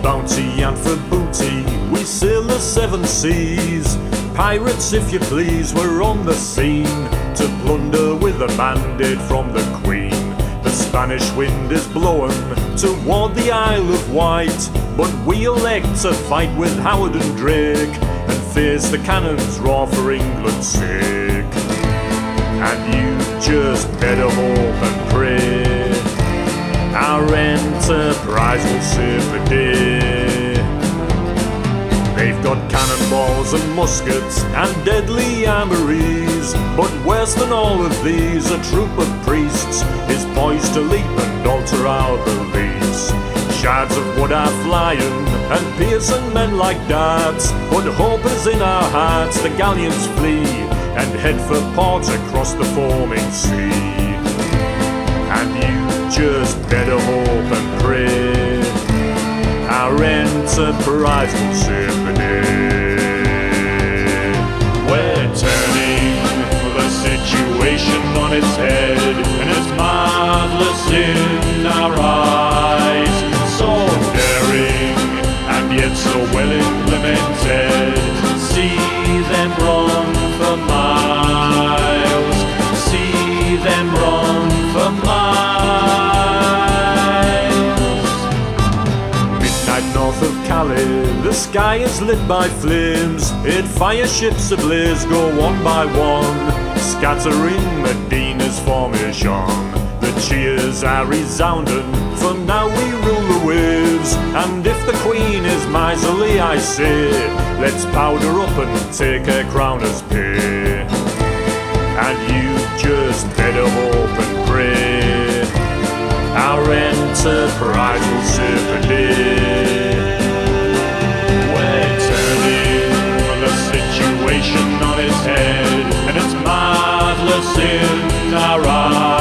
bounty and for booty, we sail the seven seas. Pirates, if you please, we're on the scene to plunder with a mandate from the Queen. The Spanish wind is blowing toward the Isle of Wight, but we elect to fight with Howard and Drake and face the cannon's roar for England's sake. And you just better hope and pray our enterprise will save the day. They've got cannonballs and muskets and deadly armories, but worse than all of these, a troop of priests is poised to leap and alter our beliefs. Shards of wood are flying and piercing men like darts, but hope is in our hearts. The galleons flee and head for ports across the foaming sea. And you just better hope and pray our enterprise will save the day. We're turning the situation on its head, and it's marvelous in our eyes. So daring and yet so well implemented. See them run for miles. See them run for miles. Midnight north of Calais, the sky is lit by flames. 8 fire ships ablaze go one by one, scattering Medina's formation. The cheers are resounding, for now we rule the waves. And if the Queen is miserly, I say, let's powder up and take her crown as pay. And you just better hope and pray our enterprise will save the day. We're turning the situation on its head, and it's marvelous in our eyes.